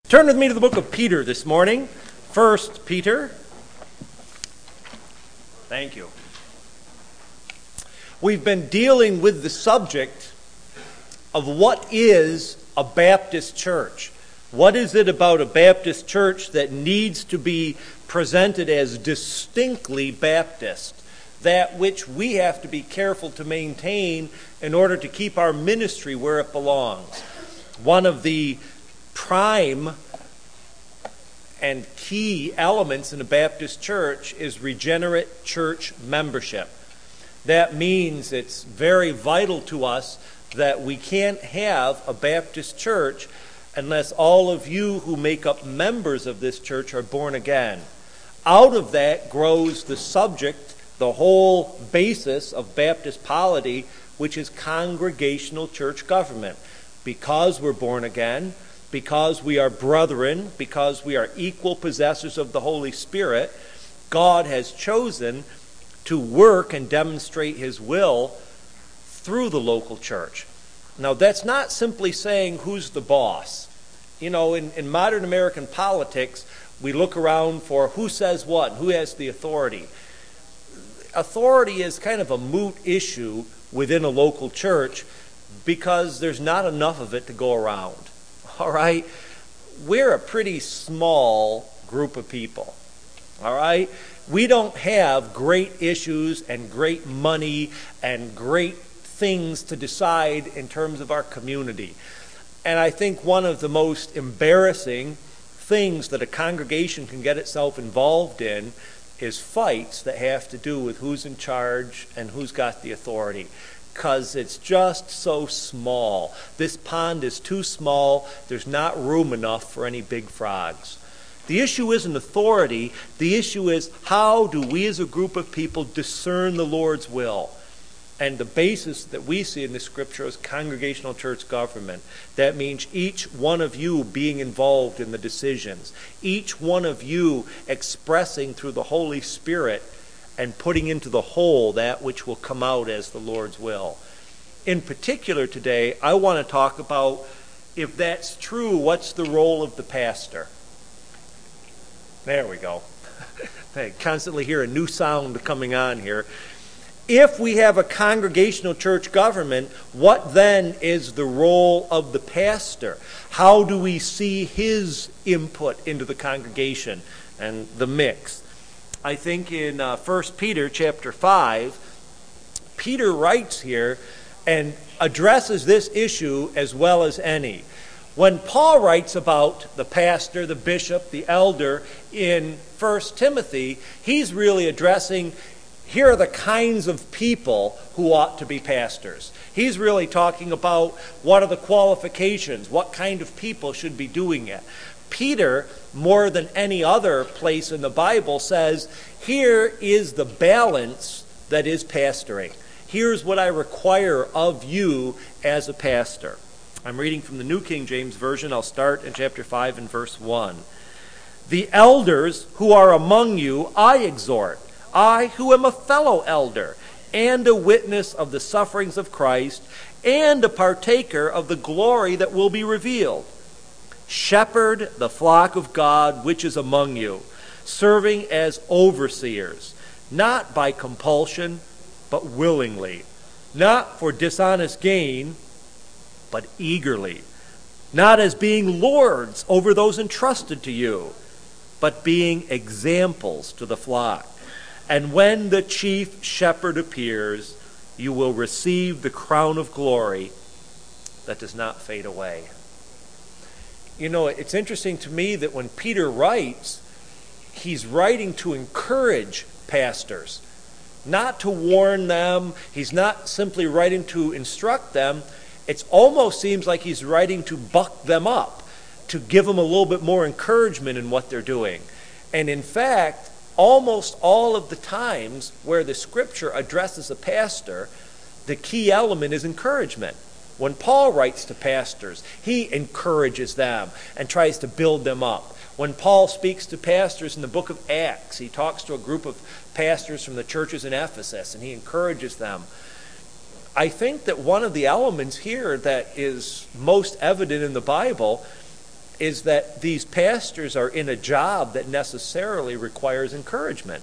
Turn with me to the book of Peter this morning. 1 Peter. Thank you. We've been dealing with the subject of what is a Baptist church. What is it about a Baptist church that needs to be presented as distinctly Baptist? That which we have to be careful to maintain in order to keep our ministry where it belongs. One of the prime and key elements in a Baptist church is regenerate church membership. That means it's very vital to us that we can't have a Baptist church unless all of you who make up members of this church are born again. Out of that grows the subject, the whole basis of Baptist polity, which is congregational church government. Because we're born again, because we are brethren, because we are equal possessors of the Holy Spirit, God has chosen to work and demonstrate His will through the local church. Now, that's not simply saying who's the boss. You know, in modern American politics, we look around for who says what, who has the authority. Authority is kind of a moot issue within a local church because there's not enough of it to go around. All right? We're a pretty small group of people. All right? We don't have great issues and great money and great things to decide in terms of our community. And I think one of the most embarrassing things that a congregation can get itself involved in is fights that have to do with who's in charge and who's got the authority. Because it's just so small. This pond is too small. There's not room enough for any big frogs. The issue isn't authority. The issue is how do we as a group of people discern the Lord's will? And the basis that we see in the Scripture is congregational church government. That means each one of you being involved in the decisions. Each one of you expressing through the Holy Spirit and putting into the whole that which will come out as the Lord's will. In particular today, I want to talk about, if that's true, what's the role of the pastor? There we go. I constantly hear a new sound coming on here. If we have a congregational church government, what then is the role of the pastor? How do we see his input into the congregation and the mix? I think in 1 Peter chapter 5, Peter writes here and addresses this issue as well as any. When Paul writes about the pastor, the bishop, the elder in 1 Timothy, he's really addressing, here are the kinds of people who ought to be pastors. He's really talking about what are the qualifications, what kind of people should be doing it. Peter, more than any other place in the Bible, says, here is the balance that is pastoring. Here's what I require of you as a pastor. I'm reading from the New King James Version. I'll start in chapter 5 and verse 1. The elders who are among you I exhort, I who am a fellow elder, and a witness of the sufferings of Christ, and a partaker of the glory that will be revealed. Shepherd the flock of God which is among you, serving as overseers, not by compulsion, but willingly, not for dishonest gain, but eagerly, not as being lords over those entrusted to you, but being examples to the flock. And when the chief shepherd appears, you will receive the crown of glory that does not fade away. You know, it's interesting to me that when Peter writes, he's writing to encourage pastors, not to warn them. He's not simply writing to instruct them. It almost seems like he's writing to buck them up, to give them a little bit more encouragement in what they're doing. And in fact, almost all of the times where the Scripture addresses a pastor, the key element is encouragement. When Paul writes to pastors, he encourages them and tries to build them up. When Paul speaks to pastors in the book of Acts, he talks to a group of pastors from the churches in Ephesus and he encourages them. I think that one of the elements here that is most evident in the Bible is that these pastors are in a job that necessarily requires encouragement.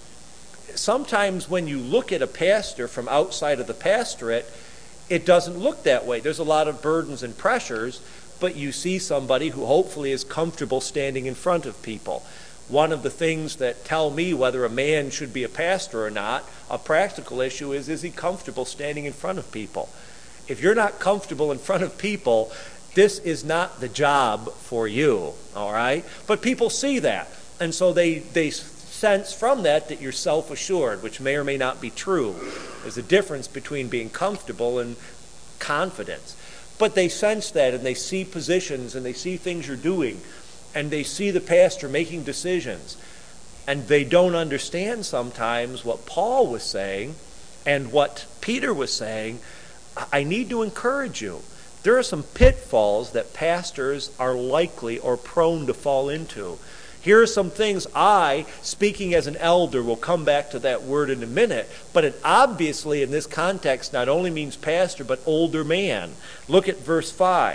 Sometimes when you look at a pastor from outside of the pastorate, it doesn't look that way. There's a lot of burdens and pressures, but you see somebody who hopefully is comfortable standing in front of people. One of the things that tell me whether a man should be a pastor or not, a practical issue is he comfortable standing in front of people? If you're not comfortable in front of people, this is not the job for you, all right? But people see that, and so they sense from that you're self-assured, which may or may not be true. There's a difference between being comfortable and confidence. But they sense that, and they see positions, and they see things you're doing, and they see the pastor making decisions. And they don't understand sometimes what Paul was saying and what Peter was saying. I need to encourage you. There are some pitfalls that pastors are likely or prone to fall into. Here are some things I, speaking as an elder, will come back to that word in a minute, but it obviously in this context not only means pastor, but older man. Look at verse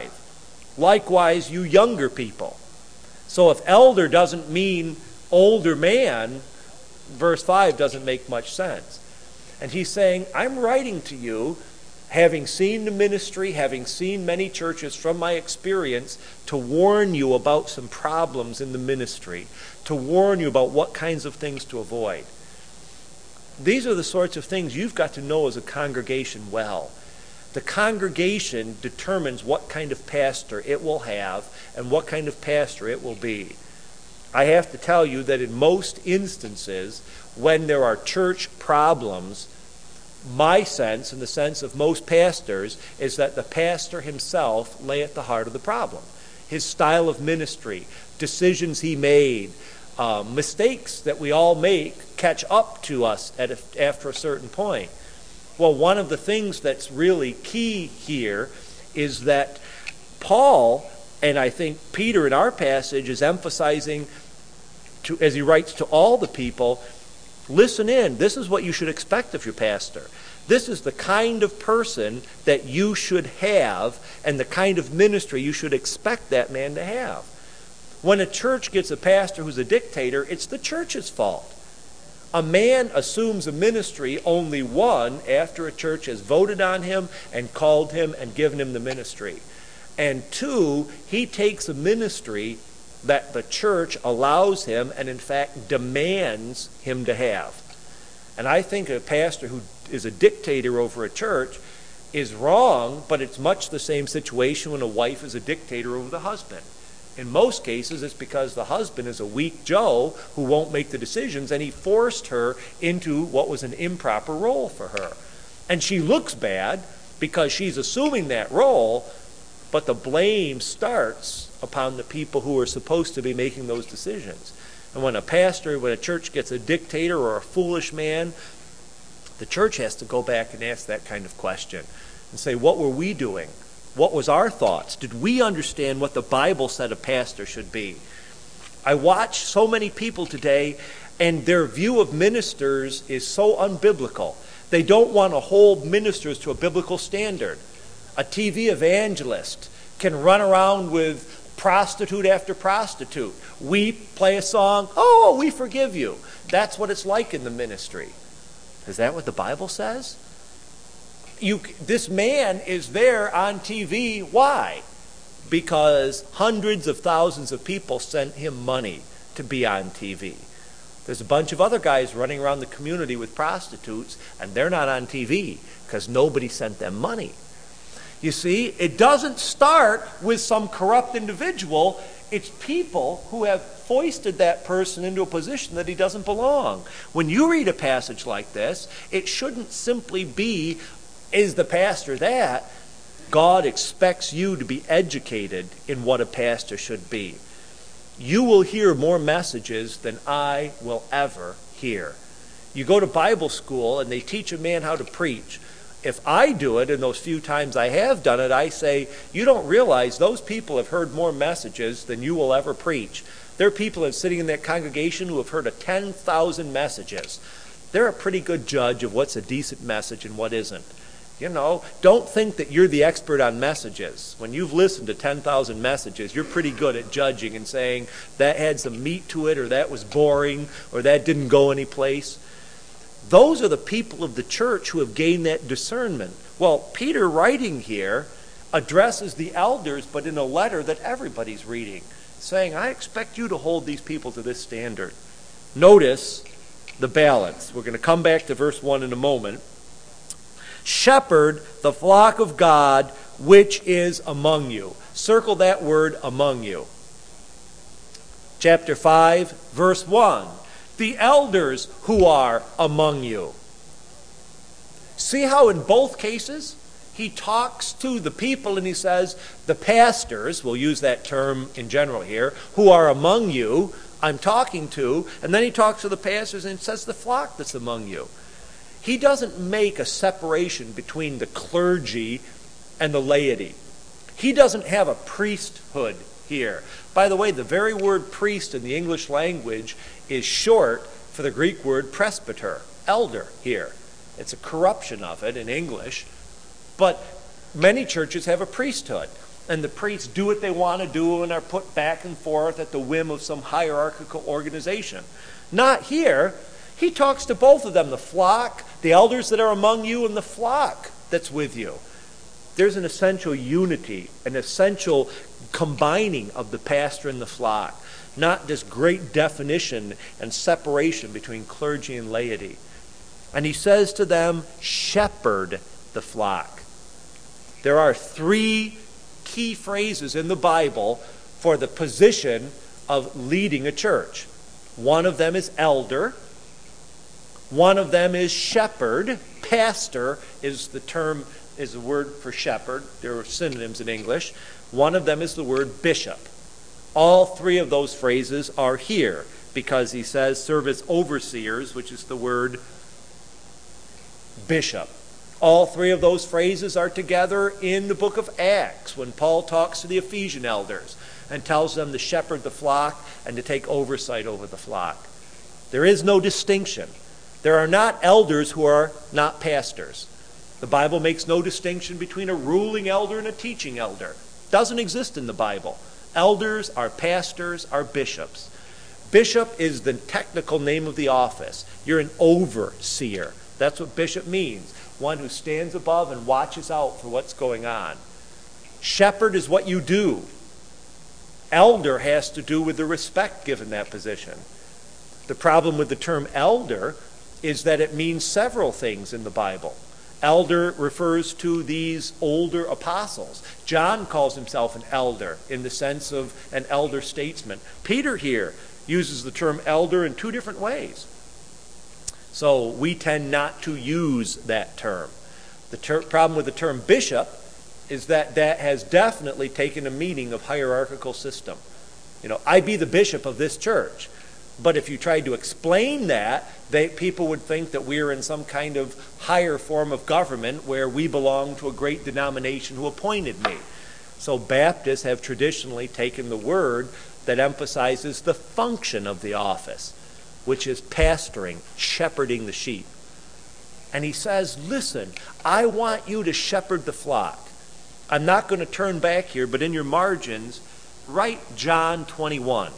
5. Likewise, you younger people. So if elder doesn't mean older man, verse 5 doesn't make much sense. And he's saying, I'm writing to you, having seen the ministry, having seen many churches from my experience, to warn you about some problems in the ministry, to warn you about what kinds of things to avoid. These are the sorts of things you've got to know as a congregation well. The congregation determines what kind of pastor it will have and what kind of pastor it will be. I have to tell you that in most instances, when there are church problems, my sense, and the sense of most pastors, is that the pastor himself lay at the heart of the problem. His style of ministry, decisions he made, mistakes that we all make catch up to us after a certain point. Well, one of the things that's really key here is that Paul, and I think Peter in our passage, is emphasizing, as he writes to all the people, listen in. This is what you should expect of your pastor. This is the kind of person that you should have and the kind of ministry you should expect that man to have. When a church gets a pastor who's a dictator, it's the church's fault. A man assumes a ministry only, one, after a church has voted on him and called him and given him the ministry. And two, he takes a ministry that the church allows him and in fact demands him to have. And I think a pastor who is a dictator over a church is wrong, but it's much the same situation when a wife is a dictator over the husband. In most cases, it's because the husband is a weak Joe who won't make the decisions, and he forced her into what was an improper role for her. And she looks bad because she's assuming that role, but the blame starts upon the people who are supposed to be making those decisions. And when a church gets a dictator or a foolish man, the church has to go back and ask that kind of question and say, what were we doing? What was our thoughts? Did we understand what the Bible said a pastor should be? I watch so many people today, and their view of ministers is so unbiblical. They don't want to hold ministers to a biblical standard. A TV evangelist can run around with prostitute after prostitute. We play a song, oh, we forgive you. That's what it's like in the ministry. Is that what the Bible says? This man is there on TV. Why? Because hundreds of thousands of people sent him money to be on TV. There's a bunch of other guys running around the community with prostitutes, and they're not on TV because nobody sent them money. You see, it doesn't start with some corrupt individual. It's people who have foisted that person into a position that he doesn't belong. When you read a passage like this, it shouldn't simply be, is the pastor that? God expects you to be educated in what a pastor should be. You will hear more messages than I will ever hear. You go to Bible school and they teach a man how to preach. If I do it, and those few times I have done it, I say, you don't realize those people have heard more messages than you will ever preach. There are people sitting in that congregation who have heard 10,000 messages. They're a pretty good judge of what's a decent message and what isn't. Don't think that you're the expert on messages. When you've listened to 10,000 messages, you're pretty good at judging and saying that had some meat to it, or that was boring, or that didn't go anyplace. Those are the people of the church who have gained that discernment. Well, Peter, writing here, addresses the elders, but in a letter that everybody's reading, saying, I expect you to hold these people to this standard. Notice the balance. We're going to come back to verse 1 in a moment. Shepherd the flock of God which is among you. Circle that word, among you. Chapter 5, verse 1. The elders who are among you. See how in both cases he talks to the people and he says, the pastors, we'll use that term in general here, who are among you, I'm talking to, and then he talks to the pastors and says the flock that's among you. He doesn't make a separation between the clergy and the laity. He doesn't have a priesthood here. By the way, the very word priest in the English language is short for the Greek word presbyter, elder here. It's a corruption of it in English. But many churches have a priesthood. And the priests do what they want to do and are put back and forth at the whim of some hierarchical organization. Not here. He talks to both of them, the flock, the elders that are among you, and the flock that's with you. There's an essential unity, an essential combining of the pastor and the flock, not this great definition and separation between clergy and laity. And he says to them, shepherd the flock. There are 3 key phrases in the Bible for the position of leading a church. One of them is elder. One of them is shepherd. Pastor is the word for shepherd. There are synonyms in English. One of them is the word bishop. All 3 of those phrases are here because he says serve as overseers, which is the word bishop. All 3 of those phrases are together in the book of Acts when Paul talks to the Ephesian elders and tells them to shepherd the flock and to take oversight over the flock. There is no distinction. There are not elders who are not pastors. The Bible makes no distinction between a ruling elder and a teaching elder. Doesn't exist in the Bible. Elders are pastors, are bishops. Bishop is the technical name of the office. You're an overseer. That's what bishop means. One who stands above and watches out for what's going on. Shepherd is what you do. Elder has to do with the respect given that position. The problem with the term elder is that it means several things in the Bible. Elder refers to these older apostles. John calls himself an elder in the sense of an elder statesman. Peter here uses the term elder in 2 different ways. So we tend not to use that term. The problem with the term bishop is that has definitely taken a meaning of hierarchical system. I be the bishop of this church. But if you tried to explain that, people would think that we're in some kind of higher form of government where we belong to a great denomination who appointed me. So Baptists have traditionally taken the word that emphasizes the function of the office, which is pastoring, shepherding the sheep. And he says, listen, I want you to shepherd the flock. I'm not going to turn back here, but in your margins, write John 21.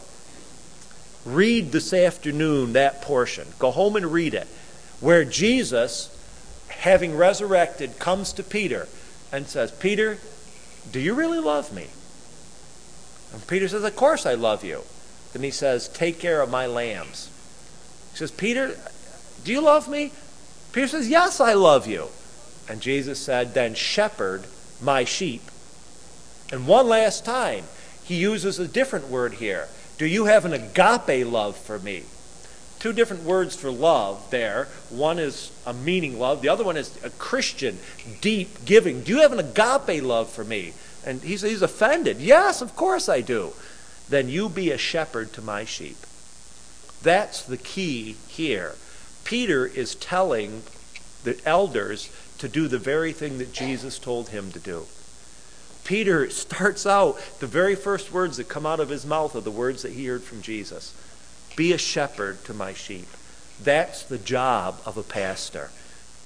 Read this afternoon that portion. Go home and read it. Where Jesus, having resurrected, comes to Peter and says, Peter, do you really love me? And Peter says, of course I love you. Then he says, take care of my lambs. He says, Peter, do you love me? Peter says, yes, I love you. And Jesus said, then shepherd my sheep. And one last time, he uses a different word here. Do you have an agape love for me? 2 different words for love there. One is a meaning love. The other one is a Christian, deep giving. Do you have an agape love for me? And he's offended. Yes, of course I do. Then you be a shepherd to my sheep. That's the key here. Peter is telling the elders to do the very thing that Jesus told him to do. Peter starts out, the very first words that come out of his mouth are the words that he heard from Jesus. Be a shepherd to my sheep. That's the job of a pastor.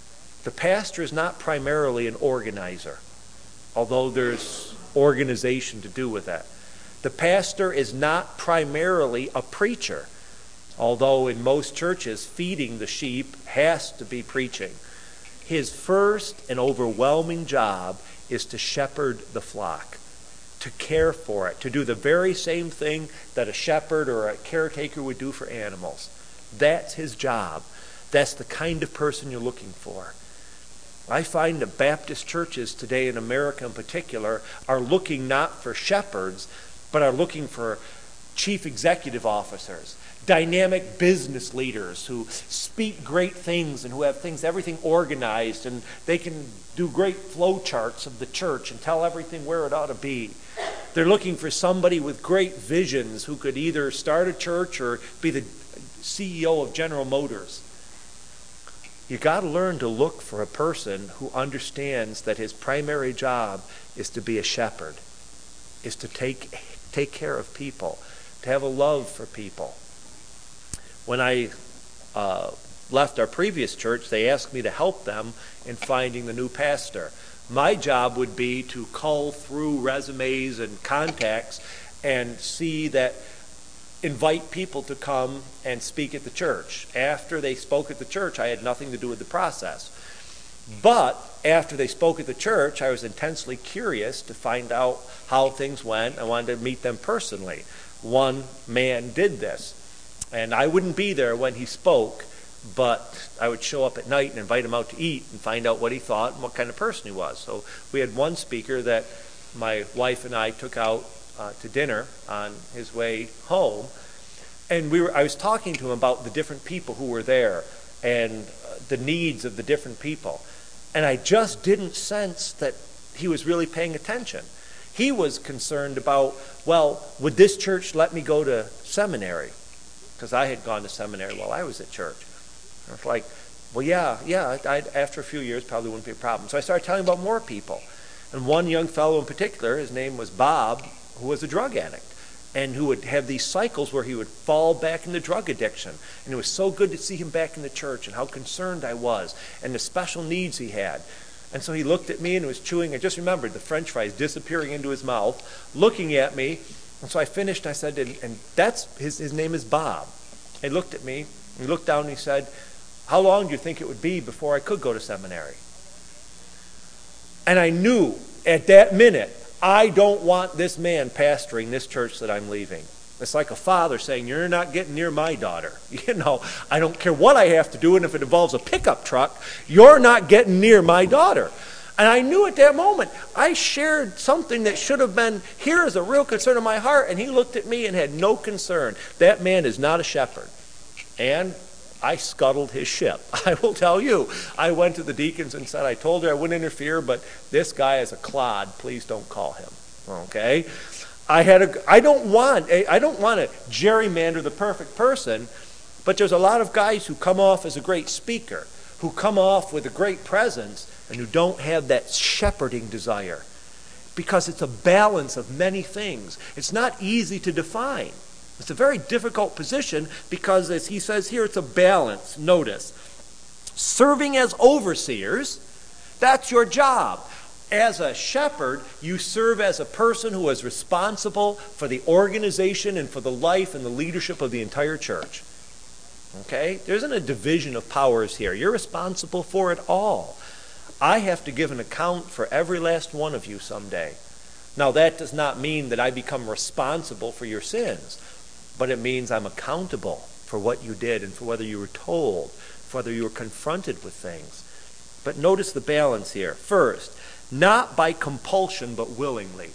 The pastor is not primarily an organizer, although there's organization to do with that. The pastor is not primarily a preacher, although in most churches feeding the sheep has to be preaching. His first and overwhelming job is to shepherd the flock, to care for it, to do the very same thing that a shepherd or a caretaker would do for animals. That's his job. That's the kind of person you're looking for. I find that Baptist churches today in America in particular are looking not for shepherds, but are looking for chief executive officers, dynamic business leaders who speak great things and who have everything organized, and they can do great flow charts of the church and tell everything where it ought to be. They're looking for somebody with great visions who could either start a church or be the CEO of General Motors. You got to learn to look for a person who understands that his primary job is to be a shepherd, is to take care of people, to have a love for people. When I left our previous church, they asked me to help them in finding the new pastor. My job would be to cull through resumes and contacts and invite people to come and speak at the church. After they spoke at the church, I had nothing to do with the process. But after they spoke at the church, I was intensely curious to find out how things went. I wanted to meet them personally. One man did this, and I wouldn't be there when he spoke, but I would show up at night and invite him out to eat and find out what he thought and what kind of person he was. So we had one speaker that my wife and I took out to dinner on his way home, and I was talking to him about the different people who were there and the needs of the different people. And I just didn't sense that he was really paying attention. He was concerned about, well, would this church let me go to seminary? Because I had gone to seminary while I was at church. I was like, well, yeah, after a few years, probably wouldn't be a problem. So I started telling about more people. And one young fellow in particular, his name was Bob, who was a drug addict, and who would have these cycles where he would fall back into drug addiction. And it was so good to see him back in the church and how concerned I was and the special needs he had. And so he looked at me and was chewing. I just remembered the French fries disappearing into his mouth, looking at me. And so I finished, I said, and that's his name is Bob. He looked at me, he looked down and he said, how long do you think it would be before I could go to seminary? And I knew at that minute, I don't want this man pastoring this church that I'm leaving. It's like a father saying, you're not getting near my daughter. I don't care what I have to do, and if it involves a pickup truck, you're not getting near my daughter. And I knew at that moment, I shared something that should have been, here is a real concern of my heart, and he looked at me and had no concern. That man is not a shepherd. And I scuttled his ship. I will tell you. I went to the deacons and said, I told her I wouldn't interfere, but this guy is a clod. Please don't call him. Okay? I don't want to gerrymander the perfect person, but there's a lot of guys who come off as a great speaker, who come off with a great presence, and who don't have that shepherding desire. Because it's a balance of many things. It's not easy to define. It's a very difficult position because, as he says here, it's a balance. Notice, serving as overseers, that's your job. As a shepherd, you serve as a person who is responsible for the organization and for the life and the leadership of the entire church. Okay? There isn't a division of powers here. You're responsible for it all. I have to give an account for every last one of you someday. Now, that does not mean that I become responsible for your sins. But it means I'm accountable for what you did and for whether you were told, for whether you were confronted with things. But notice the balance here. First, not by compulsion, but willingly.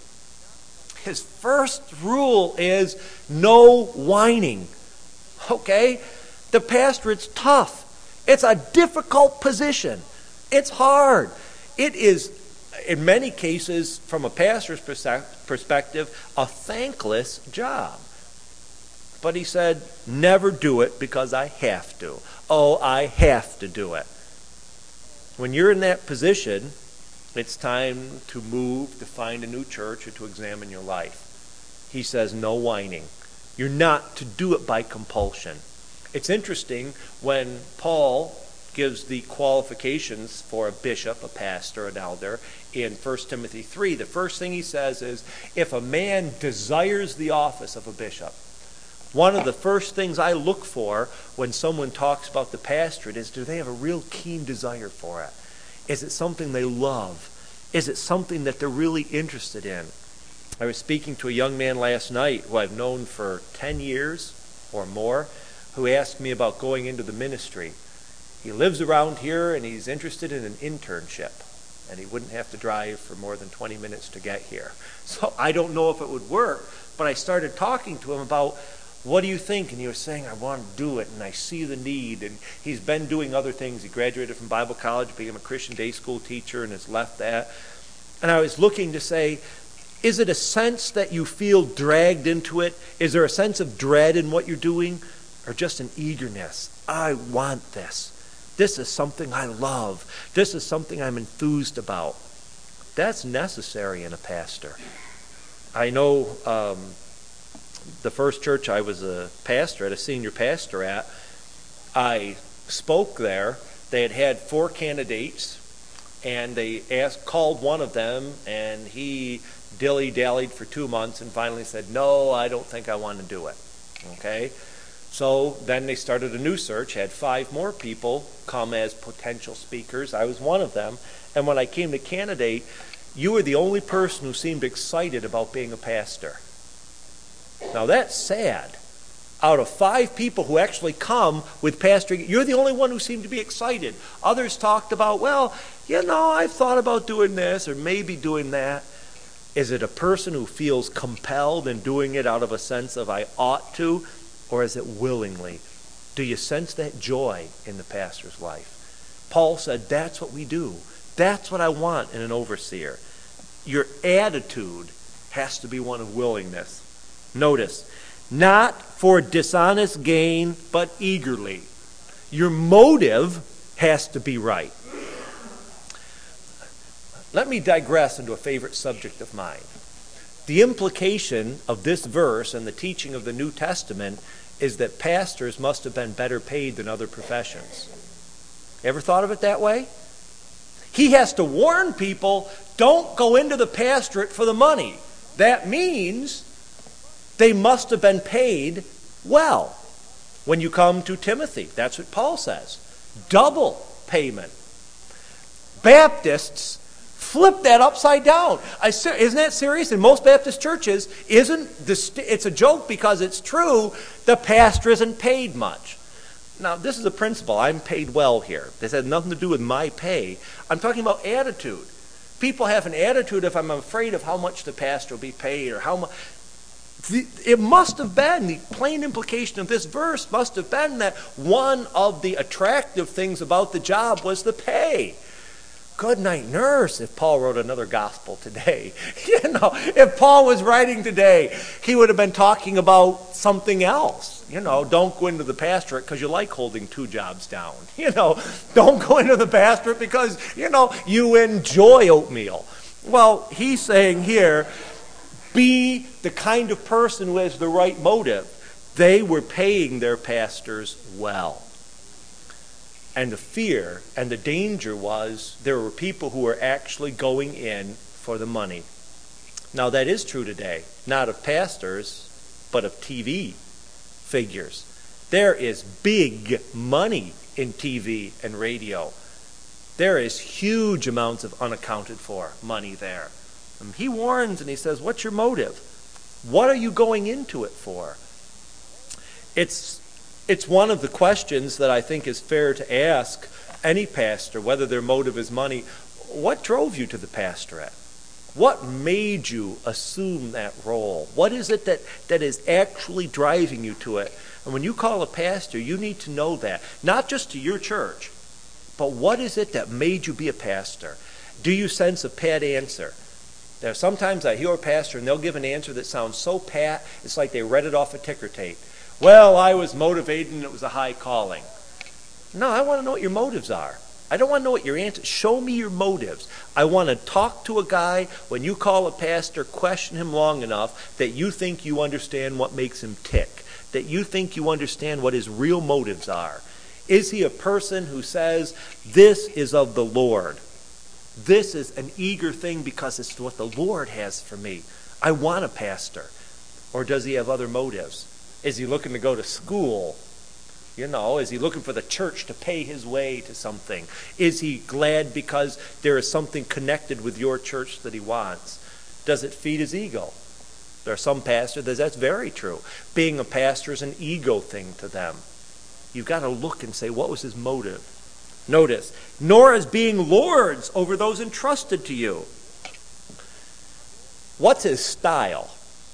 His first rule is no whining. Okay? The pastorate's tough. It's a difficult position. It's hard. It is, in many cases, from a pastor's perspective, a thankless job. But he said, never do it because I have to. Oh, I have to do it. When you're in that position, it's time to move, to find a new church, or to examine your life. He says, no whining. You're not to do it by compulsion. It's interesting when Paul gives the qualifications for a bishop, a pastor, an elder. In 1 Timothy 3, the first thing he says is, if a man desires the office of a bishop, one of the first things I look for when someone talks about the pastorate is, do they have a real keen desire for it? Is it something they love? Is it something that they're really interested in? I was speaking to a young man last night who I've known for 10 years or more, who asked me about going into the ministry. He lives around here and he's interested in an internship, and he wouldn't have to drive for more than 20 minutes to get here. So I don't know if it would work, but I started talking to him about, what do you think? And he was saying, I want to do it, and I see the need. And he's been doing other things. He graduated from Bible college, became a Christian day school teacher, and has left that. And I was looking to say, is it a sense that you feel dragged into it? Is there a sense of dread in what you're doing? Or just an eagerness? I want this. This is something I love. This is something I'm enthused about. That's necessary in a pastor. I know the first church I was a pastor at, a senior pastor at, I spoke there. They had 4 candidates, and they called one of them, and he dilly-dallied for 2 months and finally said, no, I don't think I want to do it. Okay? So then they started a new search, had 5 more people come as potential speakers. I was one of them. And when I came to candidate, you were the only person who seemed excited about being a pastor. Now that's sad. Out of 5 people who actually come with pastoring, you're the only one who seemed to be excited. Others talked about, well, I've thought about doing this or maybe doing that. Is it a person who feels compelled and doing it out of a sense of I ought to, or is it willingly? Do you sense that joy in the pastor's life? Paul said, that's what we do. That's what I want in an overseer. Your attitude has to be one of willingness. Notice, not for dishonest gain, but eagerly. Your motive has to be right. Let me digress into a favorite subject of mine. The implication of this verse and the teaching of the New Testament is that pastors must have been better paid than other professions. Ever thought of it that way? He has to warn people, don't go into the pastorate for the money. That means they must have been paid well. When you come to Timothy, that's what Paul says. Double payment. Baptists flip that upside down. Isn't that serious? In most Baptist churches, it's a joke because it's true, the pastor isn't paid much. Now, this is a principle. I'm paid well here. This has nothing to do with my pay. I'm talking about attitude. People have an attitude if I'm afraid of how much the pastor will be paid or how much. It must have been, the plain implication of this verse must have been that one of the attractive things about the job was the pay. Good night, nurse, if Paul wrote another gospel today. If Paul was writing today, he would have been talking about something else. Don't go into the pastorate because you like holding 2 jobs down. Don't go into the pastorate because, you enjoy oatmeal. Well, he's saying here, be the kind of person who has the right motive. They were paying their pastors well. And the fear and the danger was there were people who were actually going in for the money. Now that is true today, not of pastors, but of TV figures. There is big money in TV and radio. There is huge amounts of unaccounted for money there. And he warns and he says, what's your motive? What are you going into it for? It's one of the questions that I think is fair to ask any pastor, whether their motive is money. What drove you to the pastorate? What made you assume that role? What is it that is actually driving you to it? And when you call a pastor, you need to know that. Not just to your church, but what is it that made you be a pastor? Do you sense a pat answer? Now, sometimes I hear a pastor and they'll give an answer that sounds so pat, it's like they read it off a ticker tape. Well, I was motivated and it was a high calling. No, I want to know what your motives are. I don't want to know what your answer. Show me your motives. I want to talk to a guy. When you call a pastor, question him long enough that you think you understand what makes him tick, that you think you understand what his real motives are. Is he a person who says, this is of the Lord? This is an eager thing because it's what the Lord has for me. I want a pastor. Or does he have other motives? Is he looking to go to school? Is he looking for the church to pay his way to something? Is he glad because there is something connected with your church that he wants? Does it feed his ego? There are some pastors that's very true. Being a pastor is an ego thing to them. You've got to look and say, what was his motive? Notice, nor as being lords over those entrusted to you. What's his style?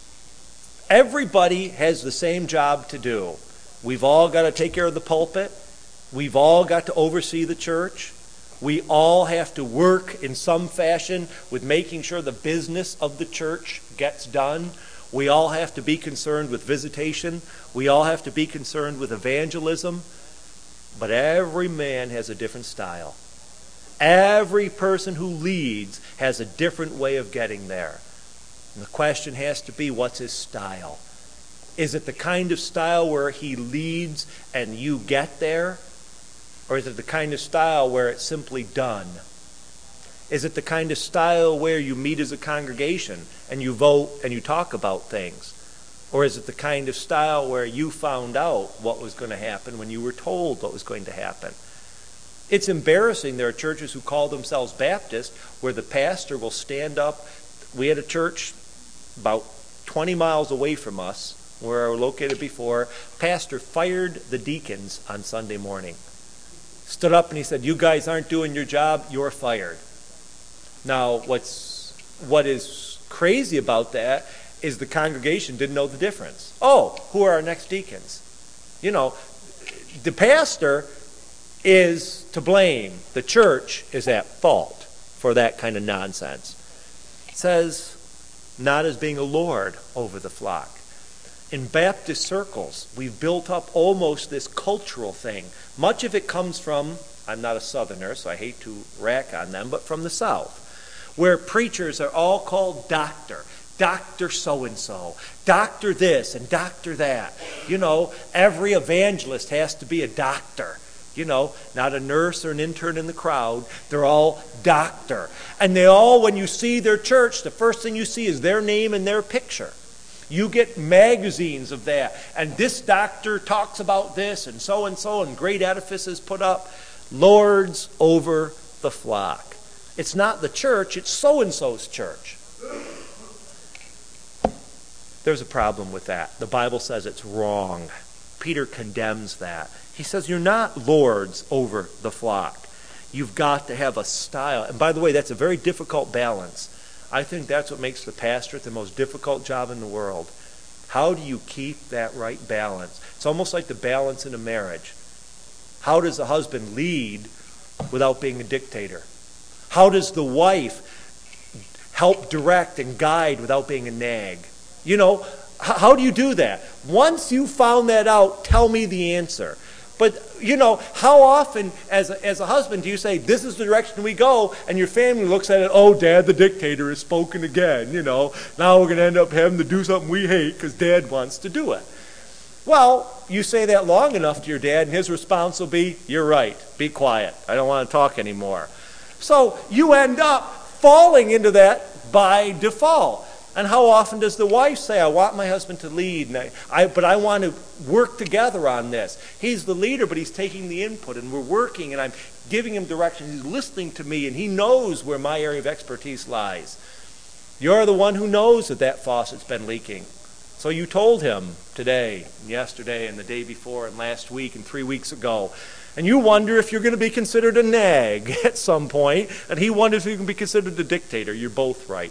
Everybody has the same job to do. We've all got to take care of the pulpit. We've all got to oversee the church. We all have to work in some fashion with making sure the business of the church gets done. We all have to be concerned with visitation. We all have to be concerned with evangelism. But every man has a different style. Every person who leads has a different way of getting there. And the question has to be, what's his style? Is it the kind of style where he leads and you get there? Or is it the kind of style where it's simply done? Is it the kind of style where you meet as a congregation and you vote and you talk about things? Or is it the kind of style where you found out what was going to happen when you were told what was going to happen? It's embarrassing. There are churches who call themselves Baptist where the pastor will stand up. We had a church about 20 miles away from us where we were located before. Pastor fired the deacons on Sunday morning. Stood up and he said, you guys aren't doing your job, you're fired. Now, what is crazy about that is the congregation didn't know the difference. Oh, who are our next deacons? The pastor is to blame. The church is at fault for that kind of nonsense. It says, not as being a lord over the flock. In Baptist circles, we've built up almost this cultural thing. Much of it comes from, I'm not a southerner, so I hate to rack on them, but from the South, where preachers are all called doctor. Dr. so-and-so, Dr. this and Dr. that. Every evangelist has to be a doctor. Not a nurse or an intern in the crowd. They're all doctor. And they all, when you see their church, the first thing you see is their name and their picture. You get magazines of that. And this doctor talks about this and so, and great edifices put up. Lords over the flock. It's not the church, it's so-and-so's church. There's a problem with that. The Bible says it's wrong. Peter condemns that. He says you're not lords over the flock. You've got to have a style. And by the way, that's a very difficult balance. I think that's what makes the pastorate the most difficult job in the world. How do you keep that right balance? It's almost like the balance in a marriage. How does the husband lead without being a dictator? How does the wife help direct and guide without being a nag? How do you do that? Once you found that out, tell me the answer. But, how often as a husband do you say, this is the direction we go, and your family looks at it, oh, Dad, the dictator has spoken again, now we're going to end up having to do something we hate because Dad wants to do it. Well, you say that long enough to your dad, and his response will be, you're right, be quiet, I don't want to talk anymore. So you end up falling into that by default. And how often does the wife say, I want my husband to lead, but I want to work together on this. He's the leader, but he's taking the input, and we're working, and I'm giving him direction. He's listening to me, and he knows where my area of expertise lies. You're the one who knows that faucet's been leaking. So you told him today, and yesterday, and the day before, and last week, and 3 weeks ago. And you wonder if you're going to be considered a nag at some point, and he wonders if you can be considered a dictator. You're both right.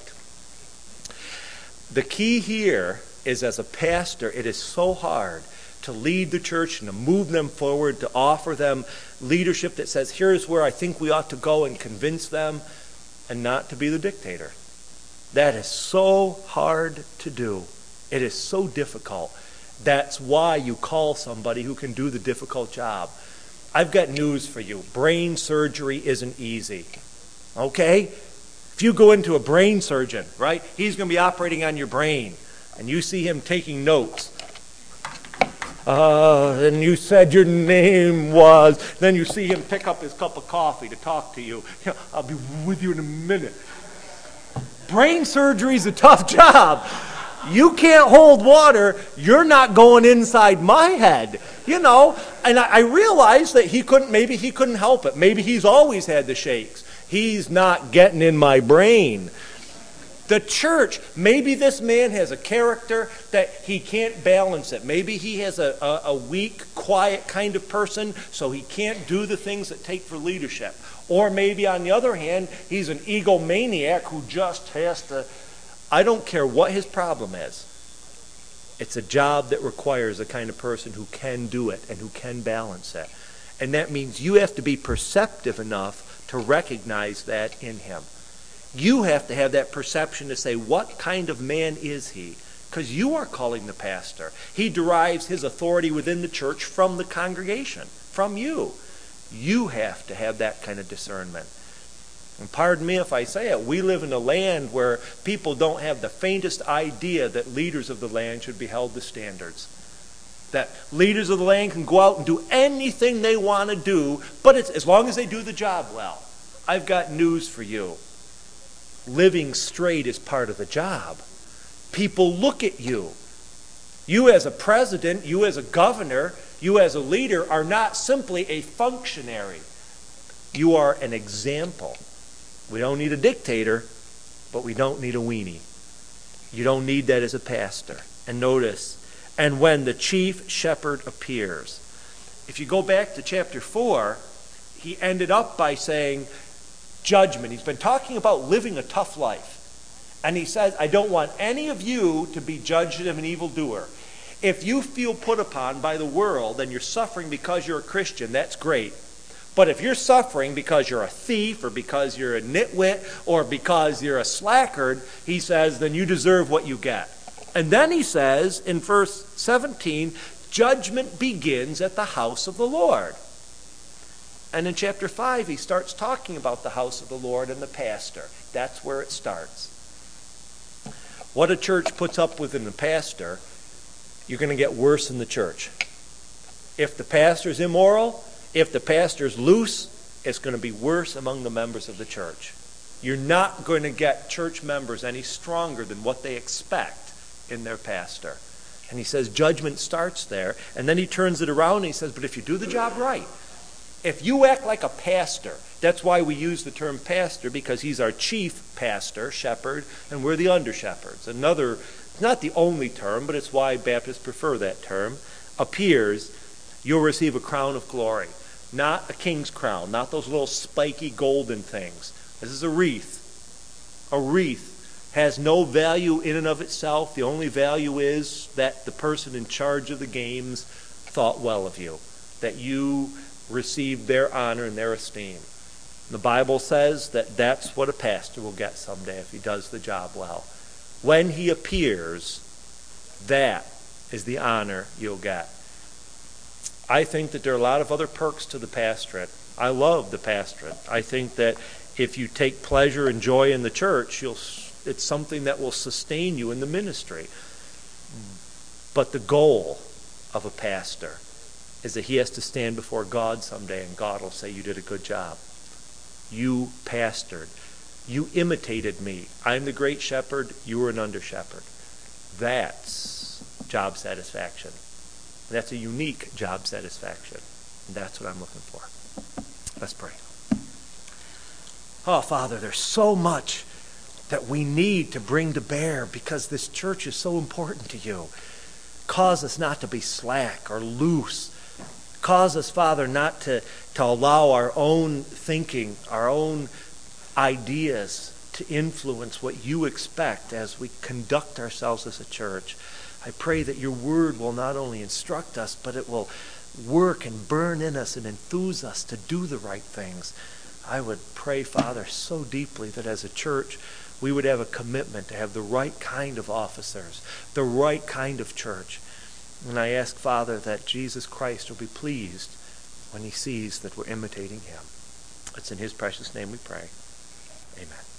The key here is, as a pastor, it is so hard to lead the church and to move them forward, to offer them leadership that says, here's where I think we ought to go, and convince them, and not to be the dictator. That is so hard to do. It is so difficult. That's why you call somebody who can do the difficult job. I've got news for you. Brain surgery isn't easy. Okay? If you go into a brain surgeon, right, he's going to be operating on your brain, and you see him taking notes. And you said your name was. Then you see him pick up his cup of coffee to talk to you. I'll be with you in a minute. Brain surgery's a tough job. You can't hold water. You're not going inside my head. And I realized that maybe he couldn't help it. Maybe he's always had the shakes. He's not getting in my brain. The church, maybe this man has a character that he can't balance it. Maybe he has a weak, quiet kind of person, so he can't do the things that take for leadership. Or maybe, on the other hand, he's an egomaniac who just has to... I don't care what his problem is. It's a job that requires a kind of person who can do it and who can balance it. And that means you have to be perceptive enough to recognize that in him. You have to have that perception to say, what kind of man is he? Because you are calling the pastor. He derives his authority within the church from the congregation, from you. You have to have that kind of discernment. And pardon me if I say it, we live in a land where people don't have the faintest idea that leaders of the land should be held to standards. That leaders of the land can go out and do anything they want to do, but it's as long as they do the job well. I've got news for you. Living straight is part of the job. People look at you. You as a president, you as a governor, you as a leader are not simply a functionary. You are an example. We don't need a dictator, but we don't need a weenie. You don't need that as a pastor. And notice, and when the chief shepherd appears. If you go back to chapter 4, he ended up by saying judgment. He's been talking about living a tough life. And he says, I don't want any of you to be judged of an evildoer. If you feel put upon by the world and you're suffering because you're a Christian, that's great. But if you're suffering because you're a thief or because you're a nitwit or because you're a slackard, he says, then you deserve what you get. And then he says in verse 17, judgment begins at the house of the Lord. And in chapter 5, he starts talking about the house of the Lord and the pastor. That's where it starts. What a church puts up with in the pastor, you're going to get worse in the church. If the pastor's immoral, if the pastor's loose, it's going to be worse among the members of the church. You're not going to get church members any stronger than what they expect in their pastor. And he says judgment starts there. And then he turns it around and he says, but if you do the job right, if you act like a pastor, that's why we use the term pastor, because he's our chief pastor, shepherd, and we're the under-shepherds. Another, not the only term, but it's why Baptists prefer that term, appears, you'll receive a crown of glory. Not a king's crown, not those little spiky golden things. This is a wreath. A wreath has no value in and of itself. The only value is that the person in charge of the games thought well of you, that you received their honor and their esteem. The Bible says that that's what a pastor will get someday if he does the job well. When he appears, that is the honor you'll get. I think that there are a lot of other perks to the pastorate. I love the pastorate. I think that if you take pleasure and joy in the church, it's something that will sustain you in the ministry. But the goal of a pastor is that he has to stand before God someday and God will say, you did a good job. You pastored. You imitated me. I'm the great shepherd. You were an under-shepherd. That's job satisfaction. That's a unique job satisfaction. And that's what I'm looking for. Let's pray. Oh, Father, there's so much that we need to bring to bear because this church is so important to you. Cause us not to be slack or loose. Cause us, Father, not to allow our own thinking, our own ideas to influence what you expect as we conduct ourselves as a church. I pray that your word will not only instruct us, but it will work and burn in us and enthuse us to do the right things. I would pray, Father, so deeply that as a church, we would have a commitment to have the right kind of officers, the right kind of church. And I ask, Father, that Jesus Christ will be pleased when he sees that we're imitating him. It's in his precious name we pray. Amen.